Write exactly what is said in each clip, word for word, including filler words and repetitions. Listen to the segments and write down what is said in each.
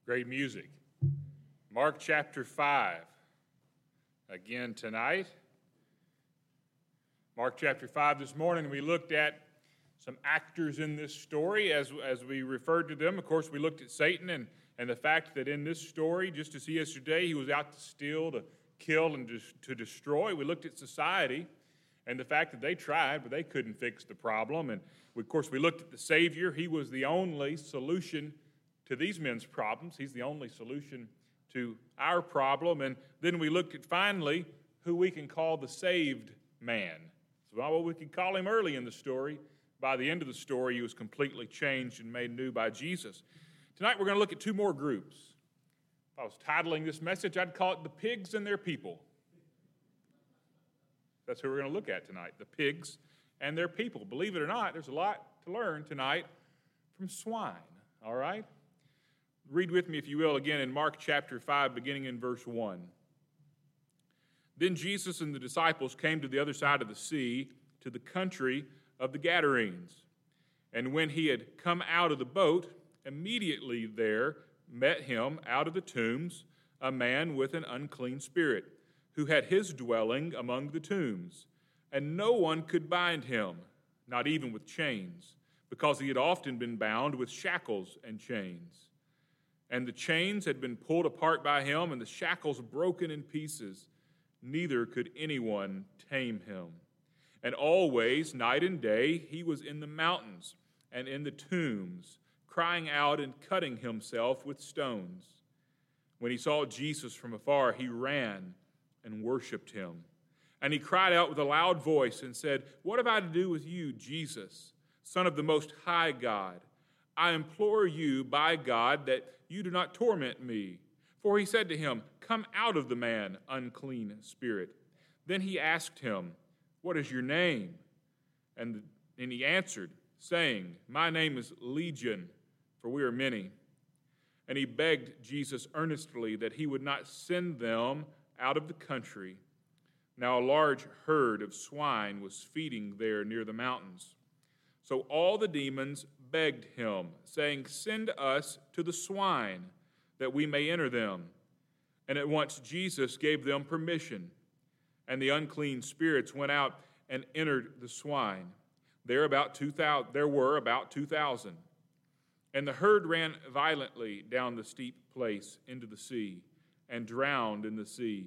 Great music. Mark chapter five. Again tonight. Mark chapter five this morning, we looked at some actors in this story as, as we referred to them. Of course, we looked at Satan and, and the fact that in this story, just as yesterday, he was out to steal, to kill, and to, to destroy. We looked at society and the fact that they tried, but they couldn't fix the problem. And, of course, we looked at the Savior. He was the only solution to these men's problems. He's the only solution to our problem. And then we looked at, finally, who we can call the saved man. So what we could call him early in the story, by the end of the story, he was completely changed and made new by Jesus. Tonight we're going to look at two more groups. If I was titling this message, I'd call it The Pigs and Their People. That's who we're going to look at tonight, the pigs and their people. Believe it or not, there's a lot to learn tonight from swine, all right? Read with me, if you will, again in Mark chapter five, beginning in verse one. Then Jesus and the disciples came to the other side of the sea, to the country of the Gadarenes. And when he had come out of the boat, immediately there met him out of the tombs a man with an unclean spirit, who had his dwelling among the tombs. And no one could bind him, not even with chains, because he had often been bound with shackles and chains. And the chains had been pulled apart by him, and the shackles broken in pieces. Neither could anyone tame him. And always, night and day, he was in the mountains and in the tombs, crying out and cutting himself with stones. When he saw Jesus from afar, he ran and worshipped him. And he cried out with a loud voice and said, "What have I to do with you, Jesus, Son of the Most High God? I implore you by God that you do not torment me." For he said to him, "Come out of the man, unclean spirit." Then he asked him, "What is your name?" And, and he answered, saying, "My name is Legion, for we are many." And he begged Jesus earnestly that he would not send them out of the country. Now a large herd of swine was feeding there near the mountains. So all the demons begged him, saying, "Send us to the swine, that we may enter them." And at once Jesus gave them permission. And the unclean spirits went out and entered the swine. There, about two thousand, there were about two thousand. And the herd ran violently down the steep place into the sea, and drowned in the sea.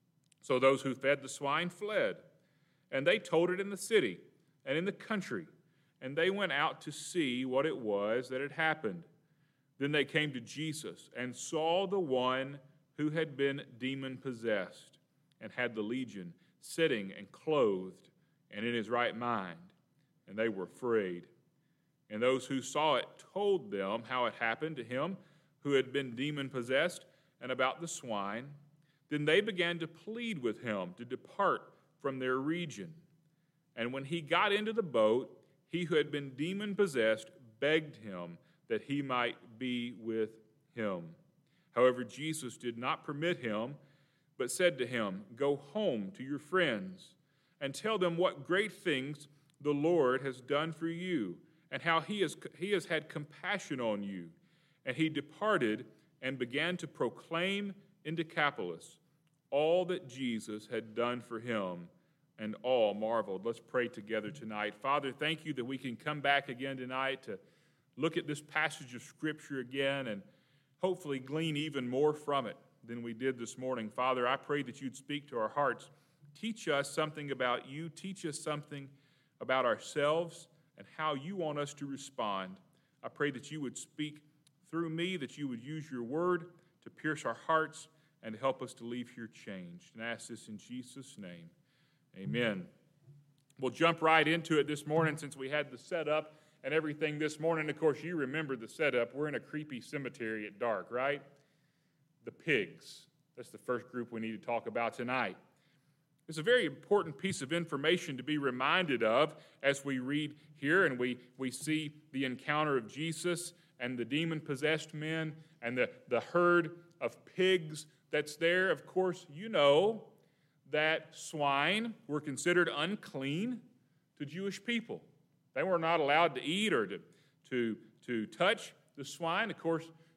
So those who fed the swine fled, and they told it in the city and in the country. And they went out to see what it was that had happened. Then they came to Jesus and saw the one who had been demon-possessed and had the legion sitting and clothed and in his right mind. And they were afraid. And those who saw it told them how it happened to him who had been demon-possessed and about the swine. Then they began to plead with him to depart from their region. And when he got into the boat, he who had been demon-possessed begged him that he might be with him. However, Jesus did not permit him, but said to him, "Go home to your friends and tell them what great things the Lord has done for you, and how he has, he has had compassion on you." And he departed and began to proclaim in Decapolis all that Jesus had done for him, and all marveled. Let's pray together tonight. Father, thank you that we can come back again tonight to look at this passage of Scripture again and hopefully glean even more from it than we did this morning. Father, I pray that you'd speak to our hearts. Teach us something about you. Teach us something about ourselves and how you want us to respond. I pray that you would speak through me, that you would use your word to pierce our hearts and to help us to leave here changed. And I ask this in Jesus' name. Amen. We'll jump right into it this morning since we had the setup and everything this morning. Of course, you remember the setup. We're in a creepy cemetery at dark, right? The pigs. That's the first group we need to talk about tonight. It's a very important piece of information to be reminded of as we read here and we, we see the encounter of Jesus and the demon-possessed men and the, the herd of pigs that's there. Of course, you know that swine were considered unclean to Jewish people. They were not allowed to eat or to, to, to touch the swine. Of course,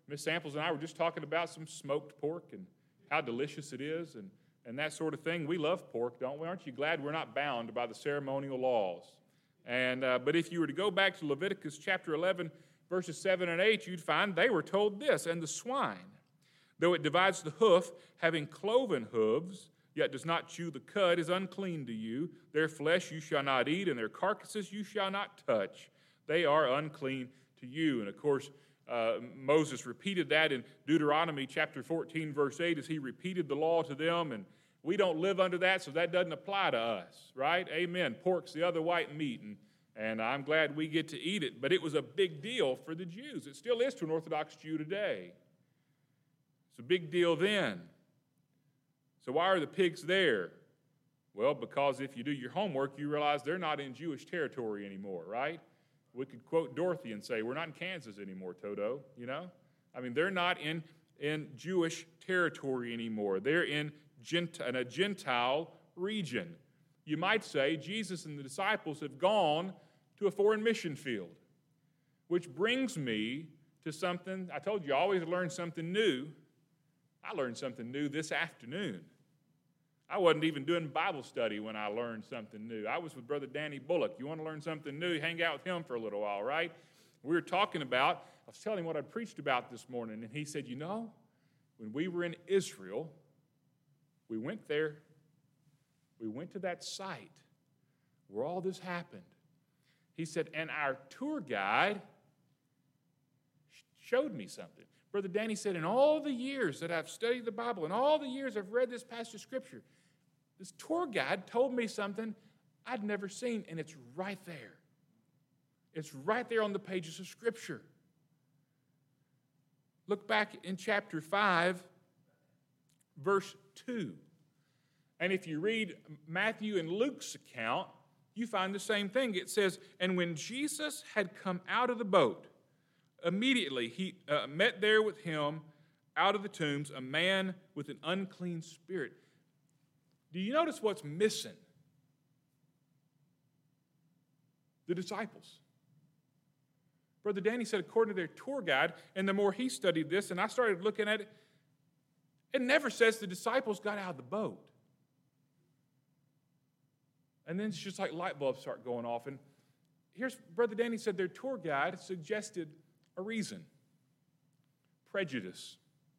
Miss Samples and I were just talking about some smoked pork and how delicious it is and, and that sort of thing. We love pork, don't we? Aren't you glad we're not bound by the ceremonial laws? And uh, but if you were to go back to Leviticus chapter eleven, verses seven and eight, you'd find they were told this, and the swine, though it divides the hoof, having cloven hooves, yet does not chew the cud, is unclean to you. Their flesh you shall not eat, and their carcasses you shall not touch. They are unclean to you. And of course, uh, Moses repeated that in Deuteronomy chapter fourteen, verse eight, as he repeated the law to them. And we don't live under that, so that doesn't apply to us, right? Amen. Pork's the other white meat, and, and I'm glad we get to eat it. But it was a big deal for the Jews. It still is to an Orthodox Jew today. It's a big deal then. So why are the pigs there? Well, because if you do your homework, you realize they're not in Jewish territory anymore, right? We could quote Dorothy and say, we're not in Kansas anymore, Toto, you know? I mean, they're not in, in Jewish territory anymore. They're in, Gent- in a Gentile region. You might say Jesus and the disciples have gone to a foreign mission field, which brings me to something. I told you I always learn something new. I learned something new this afternoon. I wasn't even doing Bible study when I learned something new. I was with Brother Danny Bullock. You want to learn something new? Hang out with him for a little while, right? We were talking about, I was telling him what I preached about this morning, and he said, you know, when we were in Israel, we went there, we went to that site where all this happened. He said, and our tour guide showed me something. Brother Danny said, in all the years that I've studied the Bible, in all the years I've read this passage of Scripture, this tour guide told me something I'd never seen, and it's right there. It's right there on the pages of Scripture. Look back in chapter five, verse two. And if you read Matthew and Luke's account, you find the same thing. It says, and when Jesus had come out of the boat, immediately he uh, met there with him out of the tombs a man with an unclean spirit. Do you notice what's missing? The disciples. Brother Danny said, according to their tour guide, and the more he studied this, and I started looking at it, it never says the disciples got out of the boat. And then it's just like light bulbs start going off. And here's, Brother Danny said their tour guide suggested a reason. Prejudice.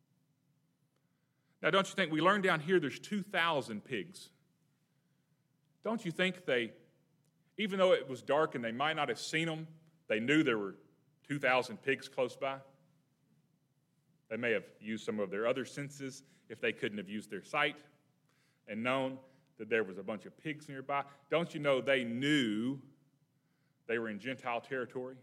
Now, don't you think we learned down here there's two thousand pigs? Don't you think they, even though it was dark and they might not have seen them, they knew there were two thousand pigs close by? They may have used some of their other senses if they couldn't have used their sight and known that there was a bunch of pigs nearby. Don't you know they knew they were in Gentile territory?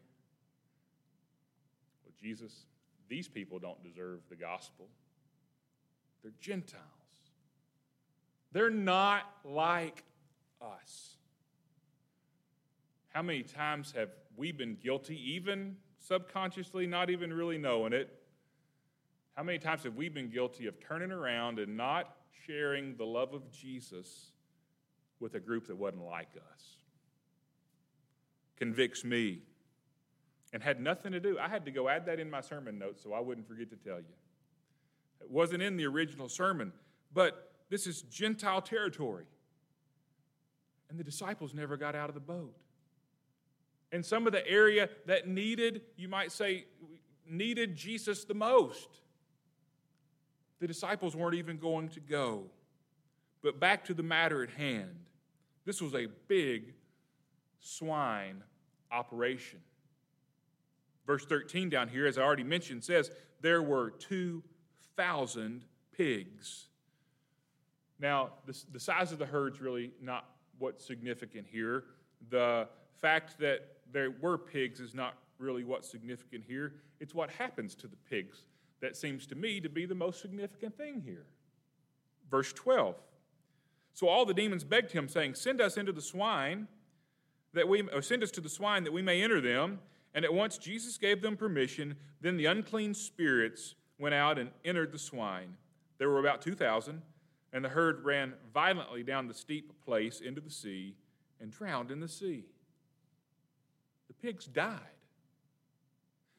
Well, Jesus, these people don't deserve the gospel. They're Gentiles. They're not like us. How many times have we been guilty, even subconsciously, not even really knowing it? How many times have we been guilty of turning around and not sharing the love of Jesus with a group that wasn't like us? Convicts me. And had nothing to do. I had to go add that in my sermon notes so I wouldn't forget to tell you. It wasn't in the original sermon, but this is Gentile territory. And the disciples never got out of the boat. And some of the area that needed, you might say, needed Jesus the most, the disciples weren't even going to go. But back to the matter at hand. This was a big swine operation. Verse thirteen down here, as I already mentioned, says there were two thousand pigs. Now, the, the size of the herd's really not what's significant here. The fact that there were pigs is not really what's significant here. It's what happens to the pigs that seems to me to be the most significant thing here. Verse twelve. So all the demons begged him, saying, Send us into the swine, that we or send us to the swine that we may enter them. And at once Jesus gave them permission. Then the unclean spirits went out and entered the swine. There were about two thousand, and the herd ran violently down the steep place into the sea and drowned in the sea. The pigs died.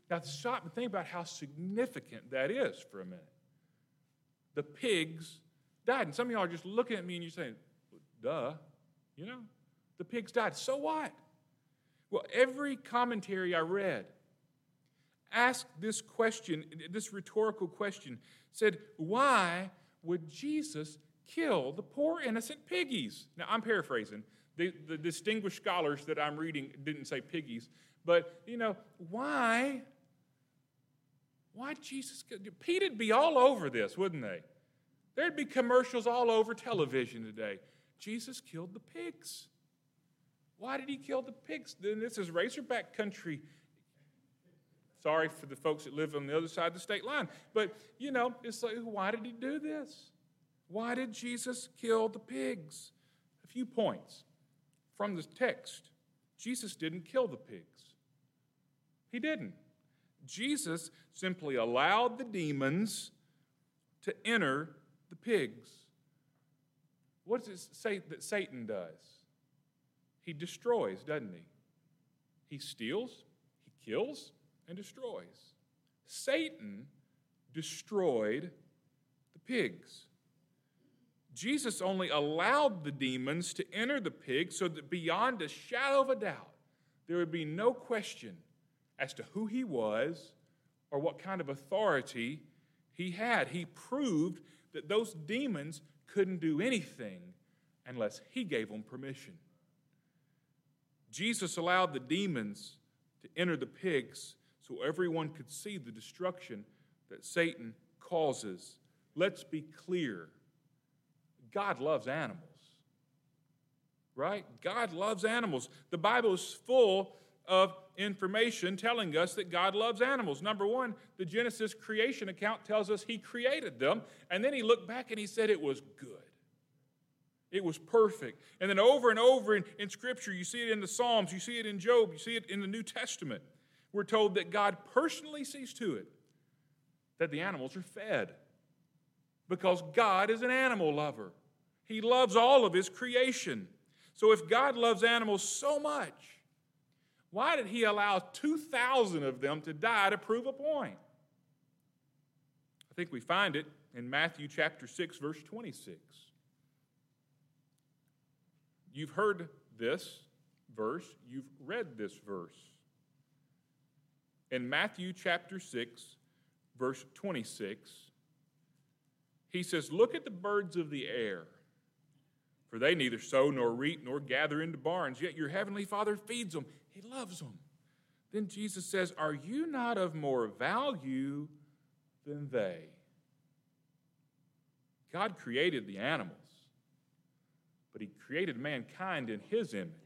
Now stop and think about how significant that is for a minute. The pigs died. And some of y'all are just looking at me and you're saying, duh, you know, the pigs died. So what? Well, every commentary I read asked this question, this rhetorical question, said, why would Jesus kill the poor innocent piggies? Now, I'm paraphrasing. The, the distinguished scholars that I'm reading didn't say piggies, but, you know, why? Why Jesus? Pete'd be all over this, wouldn't they? There'd be commercials all over television today. Jesus killed the pigs. Why did he kill the pigs? Then this is Razorback country. Sorry for the folks that live on the other side of the state line. But, you know, it's like, why did he do this? Why did Jesus kill the pigs? A few points from the text. Jesus didn't kill the pigs. He didn't. Jesus simply allowed the demons to enter the pigs. What does it say that Satan does? He destroys, doesn't he? He steals, he kills, and destroys. Satan destroyed the pigs. Jesus only allowed the demons to enter the pigs so that beyond a shadow of a doubt, there would be no question as to who he was or what kind of authority he had. He proved that those demons couldn't do anything unless he gave them permission. Jesus allowed the demons to enter the pigs so everyone could see the destruction that Satan causes. Let's be clear. God loves animals, right? God loves animals. The Bible is full of information telling us that God loves animals. Number one, the Genesis creation account tells us he created them, and then he looked back and he said it was good. It was perfect. And then over and over in, in Scripture, you see it in the Psalms, you see it in Job, you see it in the New Testament. We're told that God personally sees to it that the animals are fed because God is an animal lover. He loves all of his creation. So if God loves animals so much, why did he allow two thousand of them to die to prove a point? I think we find it in Matthew chapter six, verse twenty-six. You've heard this verse. You've read this verse. In Matthew chapter six, verse twenty-six, he says, "Look at the birds of the air, for they neither sow nor reap nor gather into barns, yet your heavenly Father feeds them." He loves them. Then Jesus says, "Are you not of more value than they?" God created the animals, but he created mankind in his image.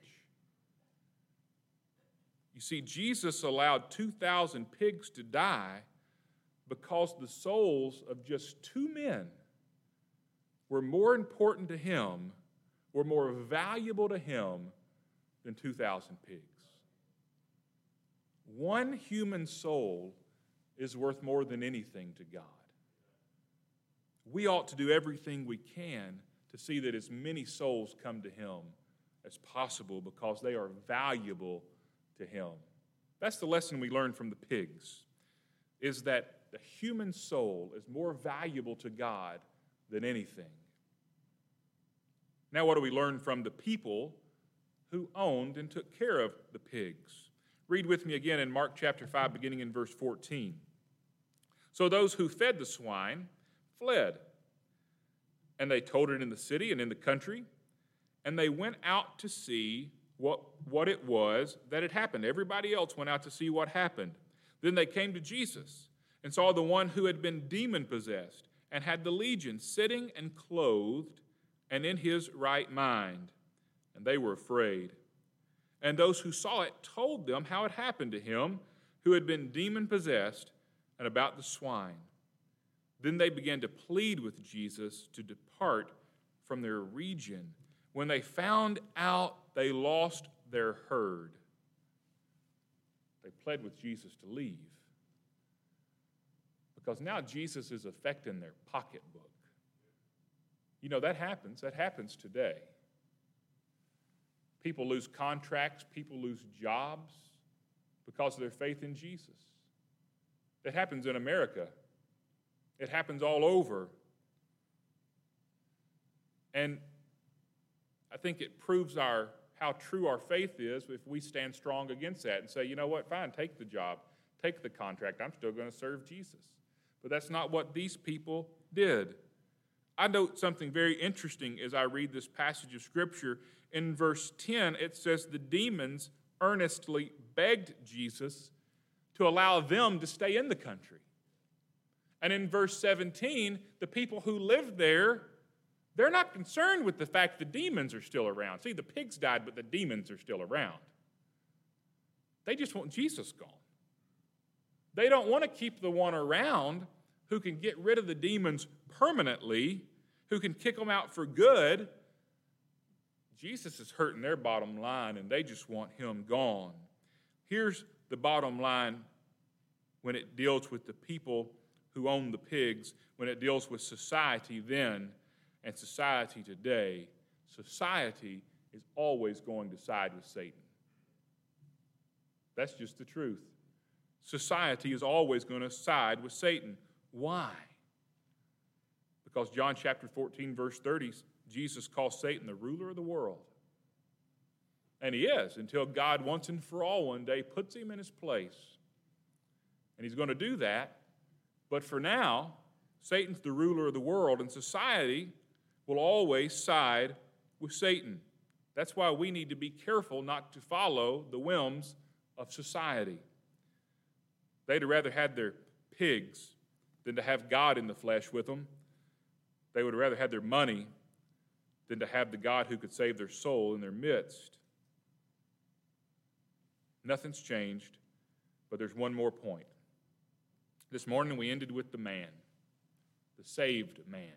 You see, Jesus allowed two thousand pigs to die because the souls of just two men were more important to him, were more valuable to him than two thousand pigs. One human soul is worth more than anything to God. We ought to do everything we can to see that as many souls come to him as possible because they are valuable to him. That's the lesson we learn from the pigs, is that the human soul is more valuable to God than anything. Now, what do we learn from the people who owned and took care of the pigs? Read with me again in Mark chapter five, beginning in verse fourteen. "So those who fed the swine fled, and they told it in the city and in the country, and they went out to see what, what it was that had happened." Everybody else went out to see what happened. "Then they came to Jesus and saw the one who had been demon-possessed and had the legion sitting and clothed and in his right mind, and they were afraid. And those who saw it told them how it happened to him who had been demon-possessed and about the swine. Then they began to plead with Jesus to depart from their region. When they found out they lost their herd, they pled with Jesus to leave. Because now Jesus is affecting their pocketbook. You know, that happens. That happens today. People lose contracts. People lose jobs because of their faith in Jesus. It happens in America. It happens all over. And I think it proves our how true our faith is if we stand strong against that and say, you know what, fine, take the job, take the contract. I'm still going to serve Jesus. But that's not what these people did. I note something very interesting as I read this passage of Scripture. In verse ten, it says the demons earnestly begged Jesus to allow them to stay in the country. And in verse seventeen, the people who lived there, they're not concerned with the fact the demons are still around. See, the pigs died, but the demons are still around. They just want Jesus gone. They don't want to keep the one around who can get rid of the demons permanently, who can kick them out for good. Jesus is hurting their bottom line, and they just want him gone. Here's the bottom line when it deals with the people who own the pigs, when it deals with society then and society today. Society is always going to side with Satan. That's just the truth. Society is always going to side with Satan. Why? Because John chapter fourteen, verse thirty, Jesus calls Satan the ruler of the world. And he is, until God once and for all one day puts him in his place. And he's going to do that. But for now, Satan's the ruler of the world, and society will always side with Satan. That's why we need to be careful not to follow the whims of society. They'd rather have their pigs than to have God in the flesh with them. They would rather have their money than to have the God who could save their soul in their midst. Nothing's changed, but there's one more point. This morning we ended with the man, the saved man.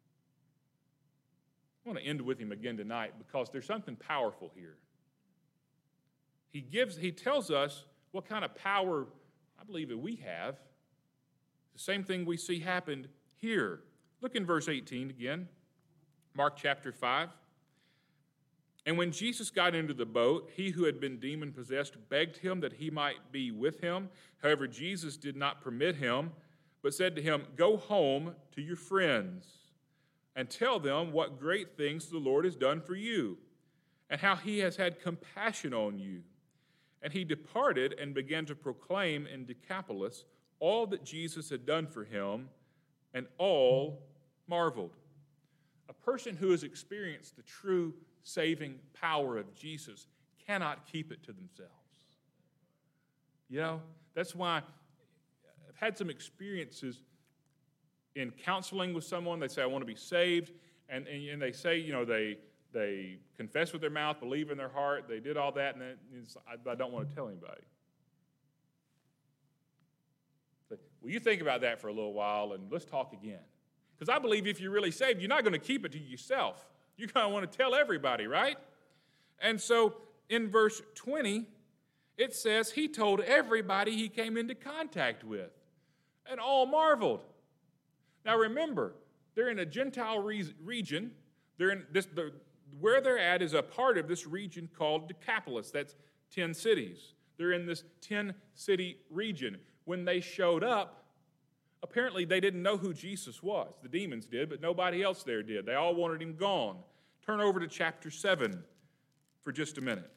I want to end with him again tonight because there's something powerful here. He gives, he tells us what kind of power I believe that we have. The same thing we see happened here. Look in verse eighteen again, Mark chapter five. And when Jesus got into the boat, he who had been demon-possessed begged him that he might be with him. However, Jesus did not permit him, but said to him, "Go home to your friends and tell them what great things the Lord has done for you, and how he has had compassion on you." And he departed and began to proclaim in Decapolis all that Jesus had done for him, and all marveled. A person who has experienced the true saving power of Jesus cannot keep it to themselves. You know, that's why I've had some experiences in counseling with someone. They say, "I want to be saved," and, and, and they say, you know, they they confess with their mouth, believe in their heart, they did all that, and then it's, I, I don't want to tell anybody. So, well, you think about that for a little while, and let's talk again. Because I believe if you're really saved, you're not going to keep it to yourself. You're going to want to tell everybody, right? And so in verse twenty, it says he told everybody he came into contact with, and all marveled. Now remember, they're in a Gentile re- region. They're in this, the, where they're at is a part of this region called Decapolis. That's ten cities. They're in this ten-city region. When they showed up, apparently they didn't know who Jesus was. The demons did, but nobody else there did. They all wanted him gone. Turn over to chapter seven for just a minute.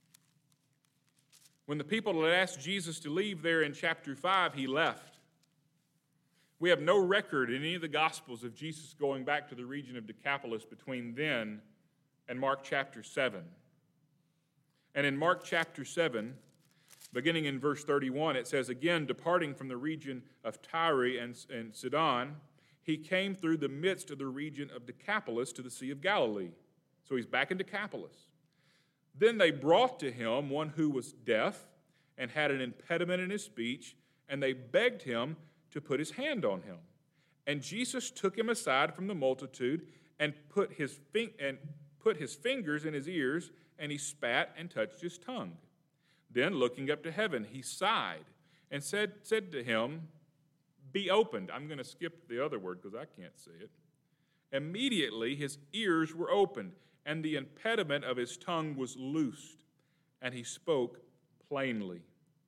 When the people had asked Jesus to leave there in chapter five, he left. We have no record in any of the Gospels of Jesus going back to the region of Decapolis between then and Mark chapter seven. And in Mark chapter seven, beginning in verse thirty-one, it says, "Again, departing from the region of Tyre and, and Sidon, he came through the midst of the region of Decapolis to the Sea of Galilee." So he's back in Decapolis. "Then they brought to him one who was deaf and had an impediment in his speech, and they begged him to put his hand on him. And Jesus took him aside from the multitude and put his fin- and put his fingers in his ears, and he spat and touched his tongue. Then, looking up to heaven, he sighed and said, said to him, 'Be opened.'" I'm going to skip the other word because I can't say it. "Immediately his ears were opened, and the impediment of his tongue was loosed, and he spoke plainly.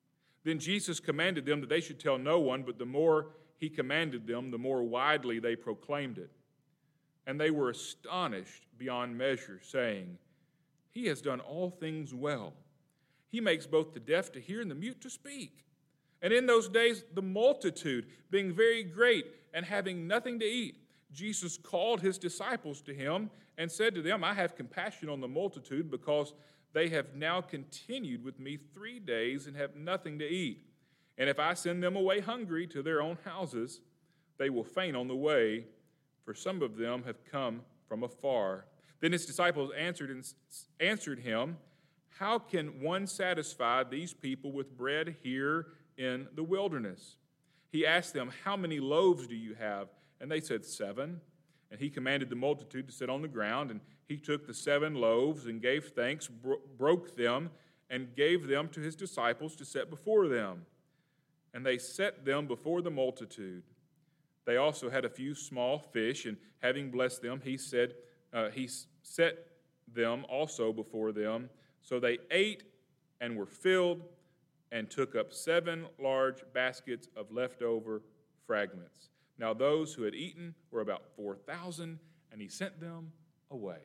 Then Jesus commanded them that they should tell no one, but the more he commanded them, the more widely they proclaimed it. And they were astonished beyond measure, saying, "He has done all things well. He makes both the deaf to hear and the mute to speak." And in those days, the multitude being very great and having nothing to eat, Jesus called his disciples to him and said to them, "I have compassion on the multitude, because they have now continued with me three days and have nothing to eat. And if I send them away hungry to their own houses, they will faint on the way, for some of them have come from afar." Then his disciples answered and answered him, "How can one satisfy these people with bread here in the wilderness?" He asked them, "How many loaves do you have?" And they said, "Seven." And he commanded the multitude to sit on the ground, and he took the seven loaves and gave thanks, bro- broke them, and gave them to his disciples to set before them. And they set them before the multitude. They also had a few small fish, and having blessed them, he said, uh, he set them also before them. So they ate and were filled, and took up seven large baskets of leftover fragments. Now those who had eaten were about four thousand, and he sent them away.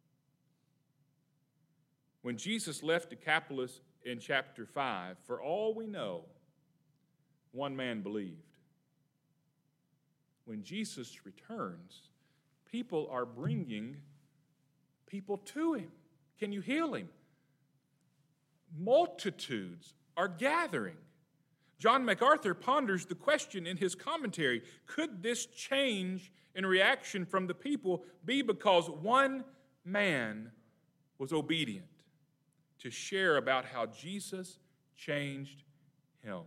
When Jesus left Decapolis in chapter five, for all we know, one man believed. When Jesus returns, people are bringing people to him. Can you heal him? Multitudes are gathering. John MacArthur ponders the question in his commentary: could this change in reaction from the people be because one man was obedient to share about how Jesus changed him?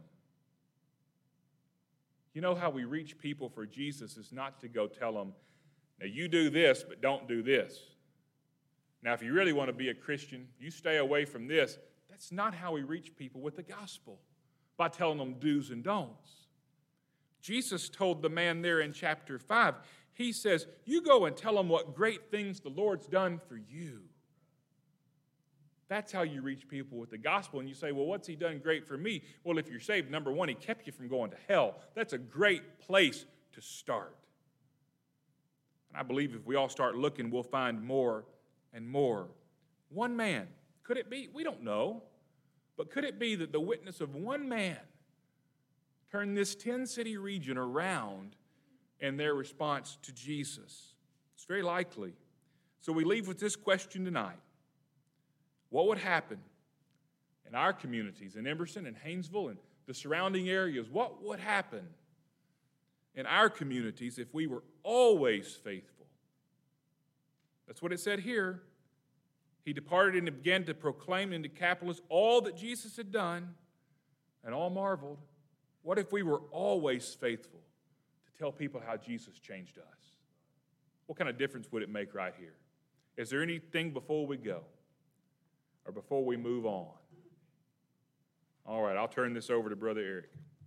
You know how we reach people for Jesus is not to go tell them, "Now you do this, but don't do this. Now if you really want to be a Christian, you stay away from this." That's not how we reach people with the gospel, by telling them do's and don'ts. Jesus told the man there in chapter five, he says, "You go and tell them what great things the Lord's done for you." That's how you reach people with the gospel. And you say, "Well, what's he done great for me?" Well, if you're saved, number one, he kept you from going to hell. That's a great place to start. And I believe if we all start looking, we'll find more and more. One man. Could it be? We don't know. But could it be that the witness of one man turned this ten-city region around in their response to Jesus? It's very likely. So we leave with this question tonight. What would happen in our communities, in Emerson and Haynesville and the surrounding areas? What would happen in our communities if we were always faithful? That's what it said here. He departed and began to proclaim in Decapolis all that Jesus had done, and all marveled. What if we were always faithful to tell people how Jesus changed us? What kind of difference would it make right here? Is there anything before we go or before we move on? All right, I'll turn this over to Brother Eric.